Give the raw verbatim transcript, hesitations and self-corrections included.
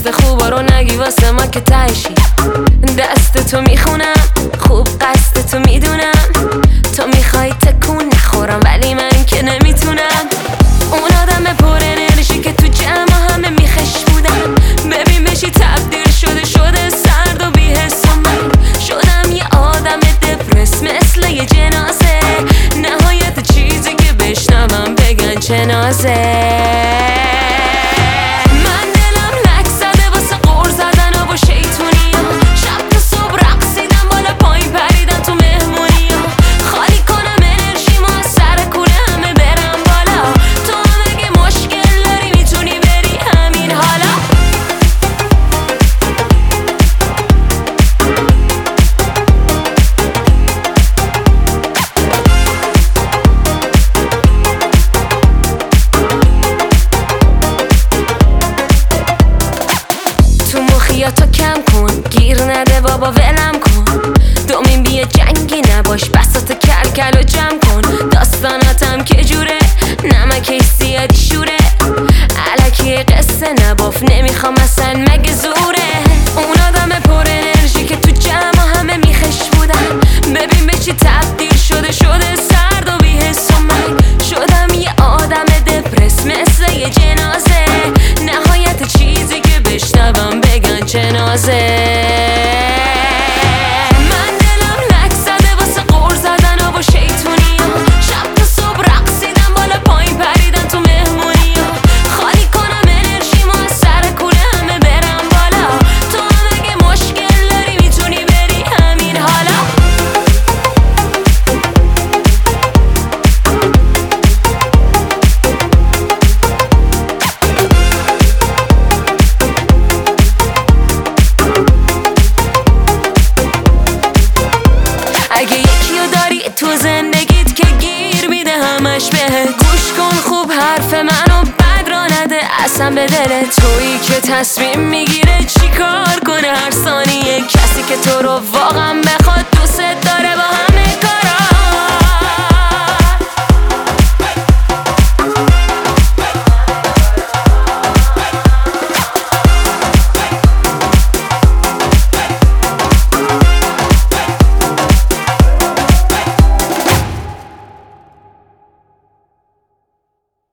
لیست خوبا رو نگی واسه ما که تهشی. دست تو میخونم خوب قصد تو میدونم، تو میخوای تکون نخورم ولی من که نمیتونم. اون آدم پر انرژی که تو جمع همه میخش بودم، ببین بشی تبدیل شده شده سرد و بی‌حس و من شدم یه آدم دپرس مثل یه جنازه. نهایت چیزی که بشنوم بگن چه نازه. یا تو کم کن گیر نده بابا ولم کن، دومین بیه جنگی نباش بساط کلکل و جمع کن. داستاناتم که جوره نمکی زیادی شوره، الکی قصه نباف نمیخوام اصلا مگه زوره. اون آدم پر انرژی که تو جمع همه میخش بودن، ببین به چی تبدیل شده شده سرد و بی‌حس و من شدم یه آدم دپرس مثل یه جنازه. نهایت چیزی که بشنوم بگن چه نازه. اگه یکی رو داری تو زندگیت که گیر میده همش بهت، گوش کن خوب حرف منو بد را نده اصلا به دلت. تویی که تصمیم میگیره چی کار کنه هر ثانیه، کسی که تو رو واقعا بخواد دوست